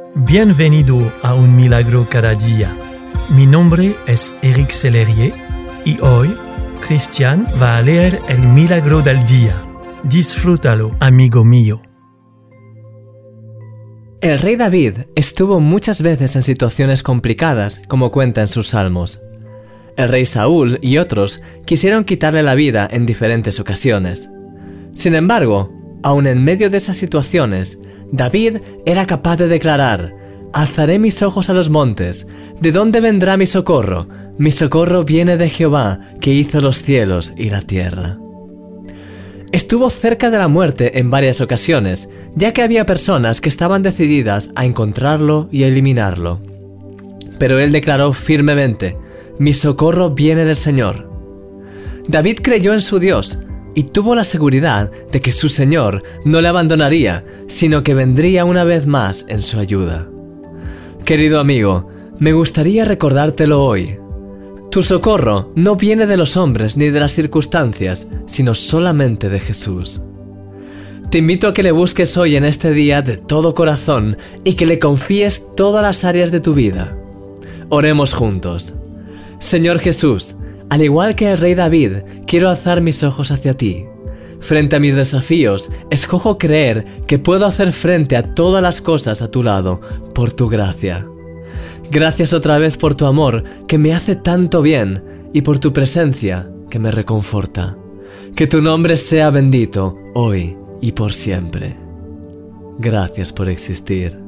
Bienvenido a Un Milagro Cada Día. Mi nombre es Eric Sellerier y hoy Cristian va a leer el Milagro del Día. Disfrútalo, amigo mío. El rey David estuvo muchas veces en situaciones complicadas, como cuenta en sus salmos. El rey Saúl y otros quisieron quitarle la vida en diferentes ocasiones. Sin embargo, aun en medio de esas situaciones, David era capaz de declarar: «Alzaré mis ojos a los montes. ¿De dónde vendrá mi socorro? Mi socorro viene de Jehová, que hizo los cielos y la tierra». Estuvo cerca de la muerte en varias ocasiones, ya que había personas que estaban decididas a encontrarlo y eliminarlo. Pero él declaró firmemente: «Mi socorro viene del Señor». David creyó en su Dios y tuvo la seguridad de que su Señor no le abandonaría, sino que vendría una vez más en su ayuda. Querido amigo, me gustaría recordártelo hoy. Tu socorro no viene de los hombres ni de las circunstancias, sino solamente de Jesús. Te invito a que le busques hoy en este día de todo corazón y que le confíes todas las áreas de tu vida. Oremos juntos. Señor Jesús, al igual que el rey David, quiero alzar mis ojos hacia ti. Frente a mis desafíos, escojo creer que puedo hacer frente a todas las cosas a tu lado, por tu gracia. Gracias otra vez por tu amor, que me hace tanto bien, y por tu presencia, que me reconforta. Que tu nombre sea bendito, hoy y por siempre. Gracias por existir.